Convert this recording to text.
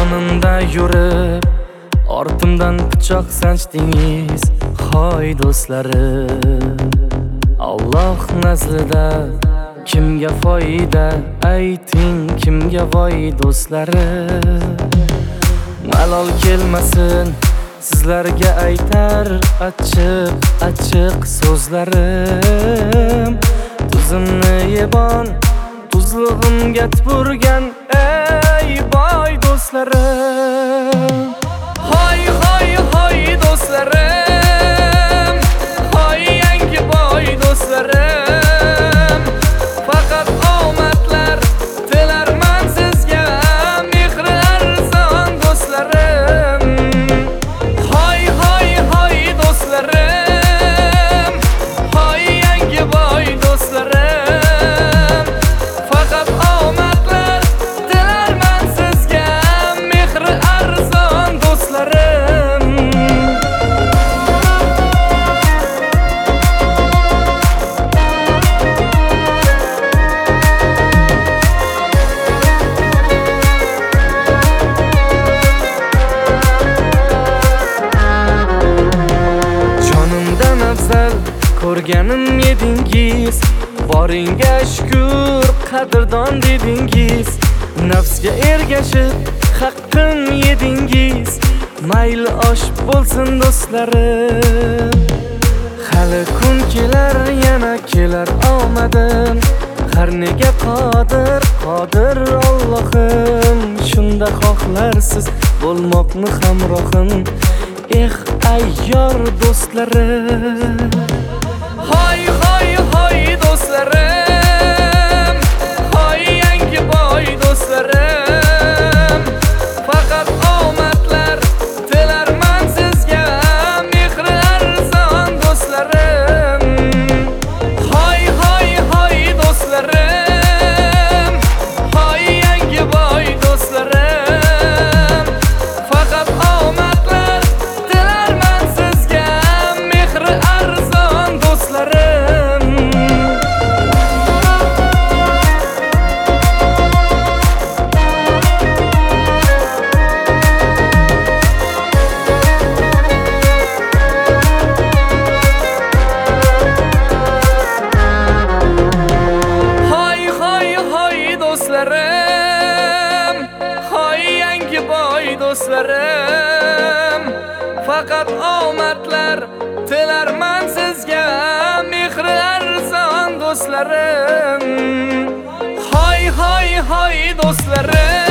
yonimda yurib ortimdan pichoq sanchdingiz. Hoy do'stlarim, Alloh nazdida kimga foyda? Ayting kimga voy do'stlarim. Malol kelmasin sizlarga aytar achchiq so'zlarim. Tuzimni yebon tuzlig'imga tupurgan ey boy do'stlarim. Hoy hoy hoy do'stlarim, hoy yangi boy do'stlarim. Faqat omadlar tilarman sizga, mehri arzon do'stlarim. Hoy hoy hoy do'stlarim, hoy yangi boy do'stlarim. Faqat omadlar tilarman sizga, mehri arzon do'stlarim. Jonimdan afzal ko'rganim edingiz, boringga shukr qadrdon dedingiz. Nafsga ergashib haqqim yedingiz. Mayli osh bo'lsin do'stlarim, hali kun kelar, yana kelar omadim. Qarniga qodir Allohim, shunda xohlarsiz bo'lmoqni hamrohim. Ayyor do'stlarim. Hoy hoy hoy do'stlarim, hoy yangi boy do'stlarim. Faqat omadlar tilarman sizga, mehri arzon do'stlarim. Hoy hoy hoy do'stlarim, hoy yangi boy do'stlarim. Faqat omadlar tilarman sizga, mehri arzon do'stlarim. Hoy hoy hoy do'stlarim, hoy yangi boy do'stlarim. Faqat omadlar tilarman sizga, mehri arzon do'stlarim. Hoy hoy hoy do'stlarim.